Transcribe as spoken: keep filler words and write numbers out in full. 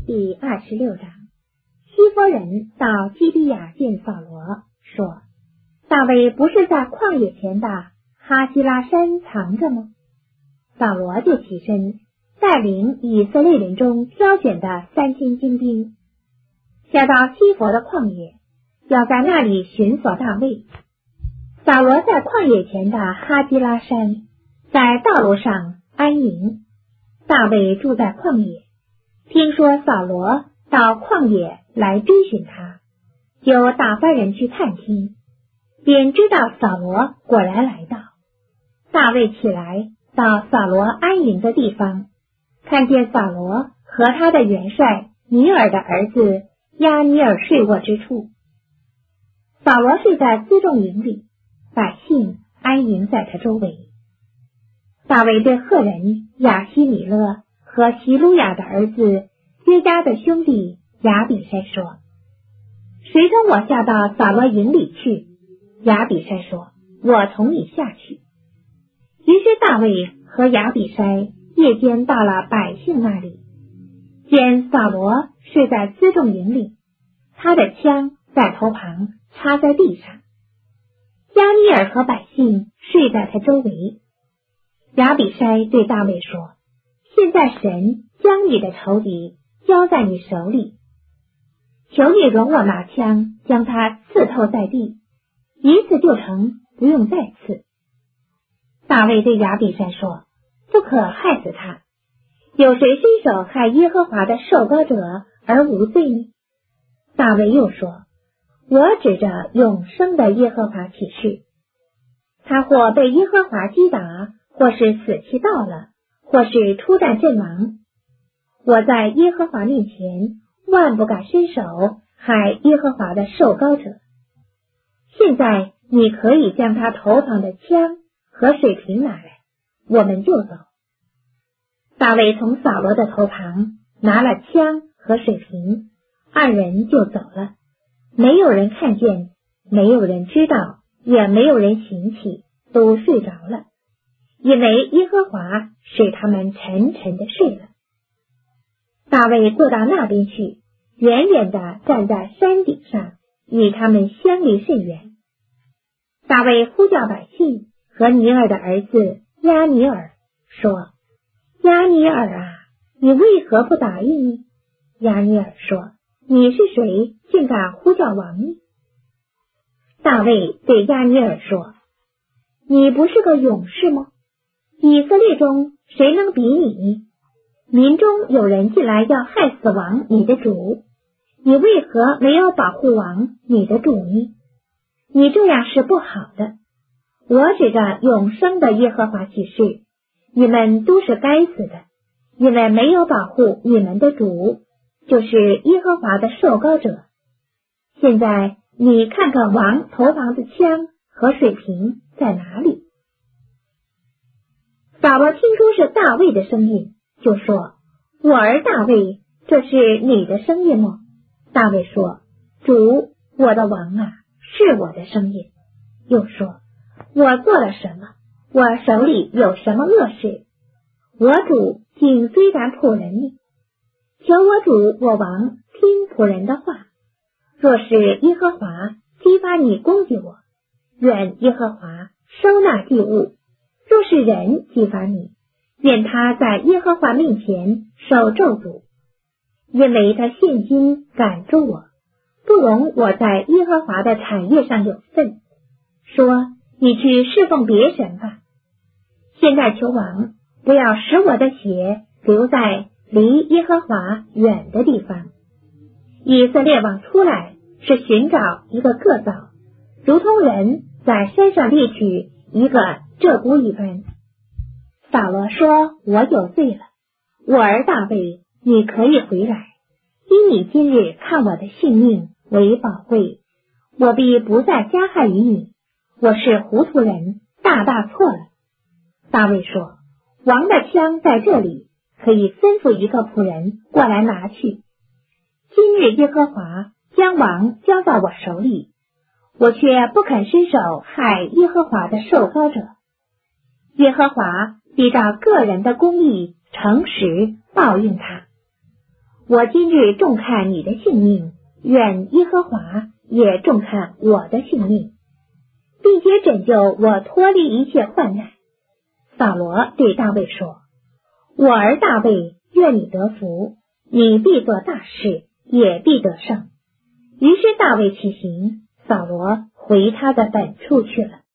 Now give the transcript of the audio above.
第二十六章，西弗人到基比亚见扫罗，说：大卫不是在旷野前的哈基拉山藏着吗？扫罗就起身，带领以色列人中挑选的三千精兵，下到西弗的旷野，要在那里寻索大卫。扫罗在旷野前的哈基拉山，在道路上安营。大卫住在旷野，听说扫罗到旷野来追寻他，就打发人去探听，便知道扫罗果然来到。大卫起来到扫罗安营的地方，看见扫罗和他的元帅尼尔的儿子押尼尔睡卧之处。扫罗睡在辎重营里，百姓安营在他周围。大卫对赫人亚希米勒和希鲁雅的儿子约家的兄弟亚比筛说：谁同我下到扫罗营里去？亚比筛说：我同你下去。于是大卫和亚比筛夜间到了百姓那里，见扫罗睡在辎重营里，他的枪在头旁插在地上，押尼尔和百姓睡在他周围。亚比筛对大卫说：现在神将你的仇敌交在你手里，求你容我拿枪将他刺透在地，一次就成，不用再刺。大卫对亚比筛说：不可害死他，有谁伸手害耶和华的受膏者而无罪呢？大卫又说：我指着永生的耶和华起誓，他或被耶和华击打，或是死期到了，或是出战阵亡，我在耶和华面前万不敢伸手害耶和华的受膏者。现在你可以将他头旁的枪和水瓶拿来，我们就走。大卫从扫罗的头旁拿了枪和水瓶，二人就走了。没有人看见，没有人知道，也没有人醒起，都睡着了，因为耶和华使他们沉沉的睡了。大卫过到那边去，远远地站在山顶上，与他们相离甚远。大卫呼叫百姓和尼尔的儿子押尼尔，说：押尼尔啊，你为何不答应呢？押尼尔说：你是谁，竟敢呼叫王呢？大卫对押尼尔说：你不是个勇士吗？以色列中谁能比你？民中有人进来要害死王你的主，你为何没有保护王你的主呢？你这样是不好的。我指着永生的耶和华起誓，你们都是该死的，因为没有保护你们的主，就是耶和华的受膏者。现在你看看王头旁的枪和水瓶在哪里？扫罗听出是大卫的声音，就说：我儿大卫，这是你的声音吗？大卫说：主，我的王啊，是我的声音。又说：我做了什么？我手里有什么恶事？我主竟追赶仆人呢？求我主我王听仆人的话，若是耶和华激发你攻击我，愿耶和华收纳祭物；若是人激发你，愿他在耶和华面前受咒诅，因为他现今赶住我，不容我在耶和华的产业上有份。说：你去侍奉别神吧。现在求王不要使我的血留在离耶和华远的地方。以色列王出来是寻找一个个枣，如同人在山上猎取一个鹧鸪一般。扫罗说：我有罪了，我儿大卫，你可以回来，因你今日看我的性命为宝贵，我必不再加害于你。我是糊涂人，大大错了。大卫说：王的枪在这里，可以吩咐一个仆人过来拿去。今日耶和华将王交到我手里，我却不肯伸手害耶和华的受膏者。耶和华必照个人的公义诚实报应他。 我今日重看你的性命，愿耶和华也重看我的性命，并且拯救我脱离一切患难。”扫罗对大卫说：“我儿大卫，愿你得福，你必做大事，也必得胜。”于是大卫起行，扫罗回他的本处去了。